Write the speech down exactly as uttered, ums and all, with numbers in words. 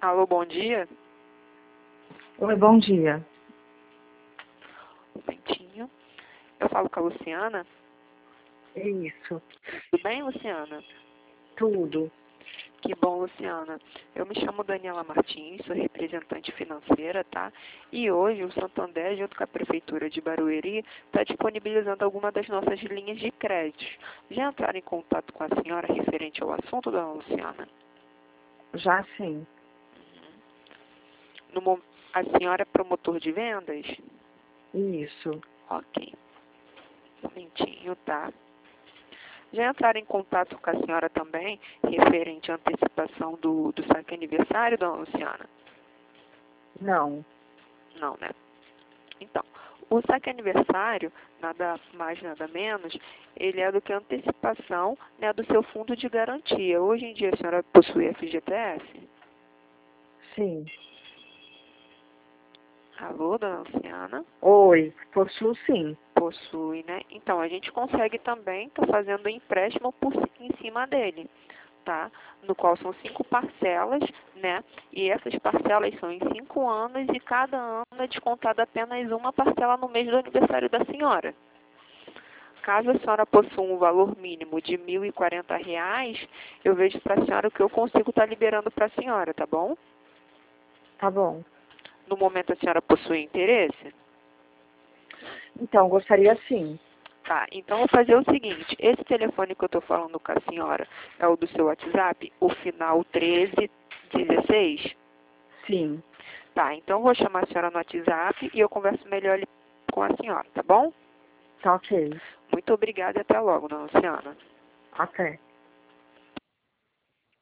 Alô, bom dia. Oi, bom dia. Um momentinho. Eu falo com a Luciana. É isso. Tudo bem, Luciana? Tudo. Que bom, Luciana. Eu me chamo Daniela Martins, sou representante financeira, tá? E hoje o Santander, junto com a Prefeitura de Barueri, está disponibilizando algumas das nossas linhas de crédito. Já entraram em contato com a senhora referente ao assunto, dona Luciana? Já sim. No mo- A senhora é promotor de vendas? Isso. Ok. Um momentinho, tá? Já entraram em contato com a senhora também, referente à antecipação do, do saque aniversário, dona Luciana? Não. Não, né? Então, o saque aniversário, nada mais, nada menos, ele é do que a antecipação, né, do seu fundo de garantia. Hoje em dia a senhora possui F G T S? Sim. Alô, dona Luciana? Oi, possuo sim. Possui, né? Então, a gente consegue também estar fazendo um empréstimo por, em cima dele, tá? No qual são cinco parcelas, né? E essas parcelas são em cinco anos e cada ano é descontada apenas uma parcela no mês do aniversário da senhora. Caso a senhora possua um valor mínimo de mil e quarenta reais, eu vejo para a senhora o que eu consigo estar liberando para a senhora, tá bom? Tá bom. No momento a senhora possui interesse? Então, gostaria sim. Tá, então vou fazer o seguinte, esse telefone que eu estou falando com a senhora é o do seu WhatsApp, o final treze dezesseis? Sim. Tá, então vou chamar a senhora no WhatsApp e eu converso melhor ali com a senhora, tá bom? Tá ok. Muito obrigada e até logo, dona Luciana. Até.